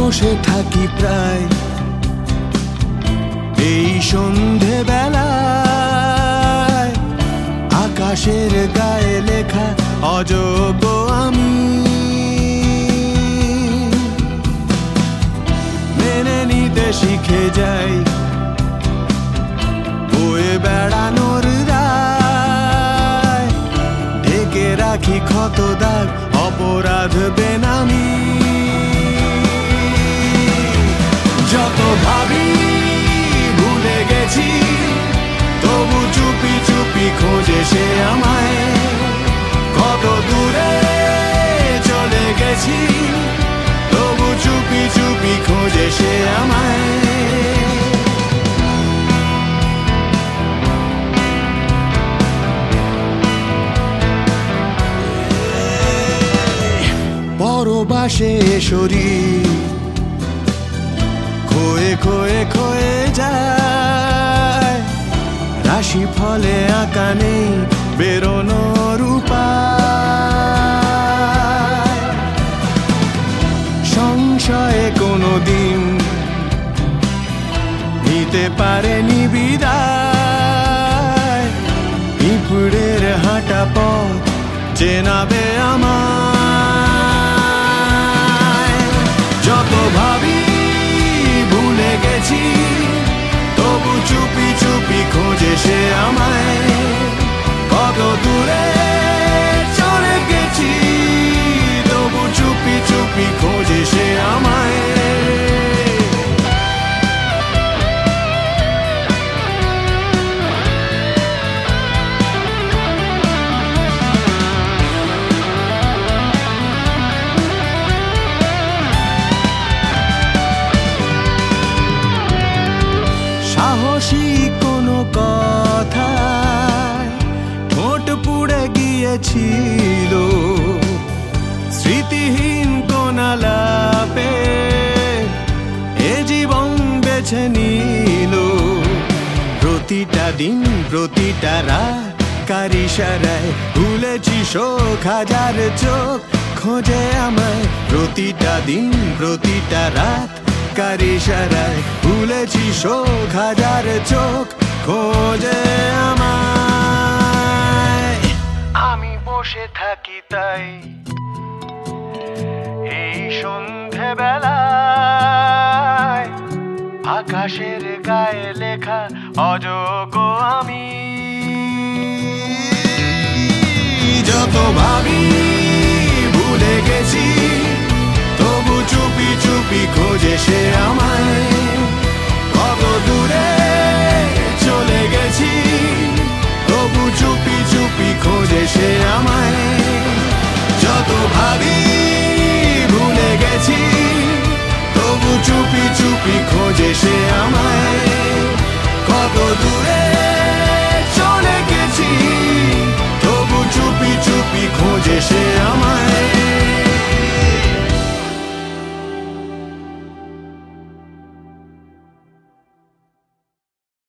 বসে থাকি প্রায় এই সন্ধে বেলায়, আকাশের গায়ে লেখা অযোগ্য আমি। মেনে নিতে শিখে যাই বয়ে বেড়ানোর রায়, ঢেকে রাখি ক্ষত দাগ অপরাধ বেনামি। যত ভাবি ভুলে গেছি, তবু চুপি চুপি খোঁজে সে আমায়। কত দূরে চলে গেছি, তবু চুপি চুপি খোঁজে সে আমায়। পরবাসে শরীর খোয়ে খোয়ে খোয়ে যায়, রাশি ফলে আঁকা নেই বেরোনোর উপায়। সংশয়ে কোনোদিন নিতে পারেনি বিদায়, পিঁপড়ের হাঁটা পথ চেনাবে আমায়। যত ভাবি ভুলে গেছি, তবু চুপি চুপি খোঁজে সে আমায়। কত দূরে চলে গেছি, তবু চুপি চুপি খোঁজে সে আমায়। সাহসী কোনো কথায় ঠোঁট পুড়ে গিয়েছিল, স্মৃতিহীন কোন আলাপে এ জীবন বেছে নিল। প্রতিটা দিন প্রতিটা রাত কার ইশারায় ভুলেছি শোক, হাজার চোখ খোঁজে আমায়। প্রতিটা দিন প্রতিটা রাত কার ইশারায় ভুলেছি শোক, হাজার চোখ খোঁজে আমায়। আমি বসে থাকি তাই এই সন্ধে বেলায়, আকাশের গায়ে লেখা অযোগ্য আমি। যত ভাবি ভুলে গেছি, তবু চুপি চুপি খোঁজে সে আমায়। কত দূরে চলে গেছি, তবু চুপি চুপি খোঁজে সে আমায়। যত ভাবি ভুলে গেছি, তবু চুপি চুপি